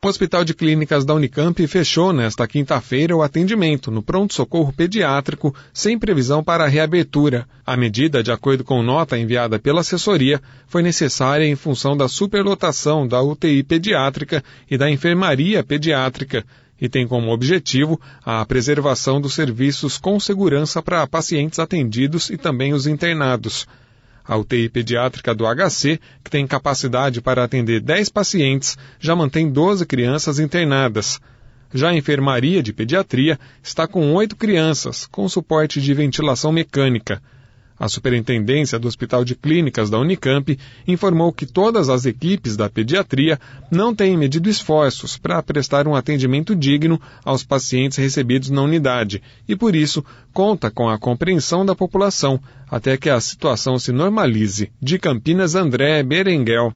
Hospital de Clínicas da Unicamp fechou nesta quinta-feira o atendimento no pronto-socorro pediátrico sem previsão para a reabertura. A medida, de acordo com nota enviada pela assessoria, foi necessária em função da superlotação da UTI pediátrica e da enfermaria pediátrica e tem como objetivo a preservação dos serviços com segurança para pacientes atendidos e também os internados. A UTI pediátrica do HC, que tem capacidade para atender 10 pacientes, já mantém 12 crianças internadas. Já a enfermaria de pediatria está com 8 crianças, com suporte de ventilação mecânica. A Superintendência do Hospital de Clínicas da Unicamp informou que todas as equipes da pediatria não têm medido esforços para prestar um atendimento digno aos pacientes recebidos na unidade e, por isso, conta com a compreensão da população até que a situação se normalize. De Campinas, André Berenguel.